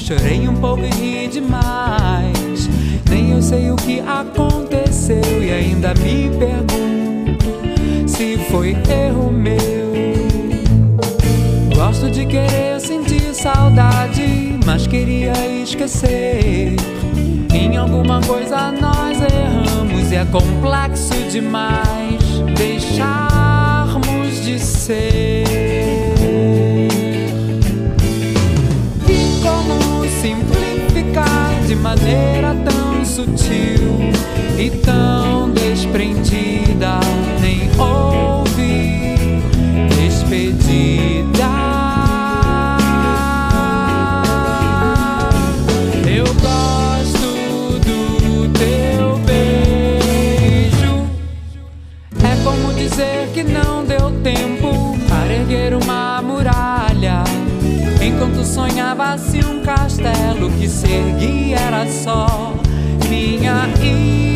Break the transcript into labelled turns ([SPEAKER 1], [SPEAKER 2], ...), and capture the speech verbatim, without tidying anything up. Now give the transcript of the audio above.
[SPEAKER 1] chorei um pouco e ri demais. Nem eu sei o que aconteceu e ainda me pergunto se foi erro meu. Gosto de querer sentir saudade, mas queria esquecer. Em alguma coisa nós erramos e é complexo demais deixarmos de ser. E como simplificar de maneira tão sutil e tão desprendida? Nem houve despedida. Eu gosto do teu beijo. É como dizer que não deu tempo para erguer uma muralha, enquanto sonhava-se um castelo que se erguia era só minha ilha.